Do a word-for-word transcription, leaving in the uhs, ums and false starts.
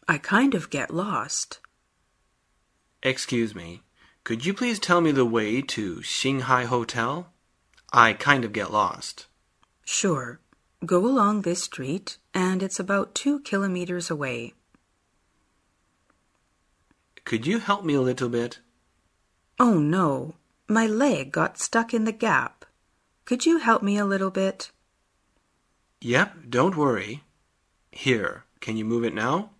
I kind of get lost. Excuse me. Could you please tell me the way to Xinghai Hotel? I kind of get lost. Sure. Go along this street, and it's about two kilometers away. Could you help me a little bit? Oh, no. My leg got stuck in the gap. Could you help me a little bit? Yep, don't worry. Here, can you move it now?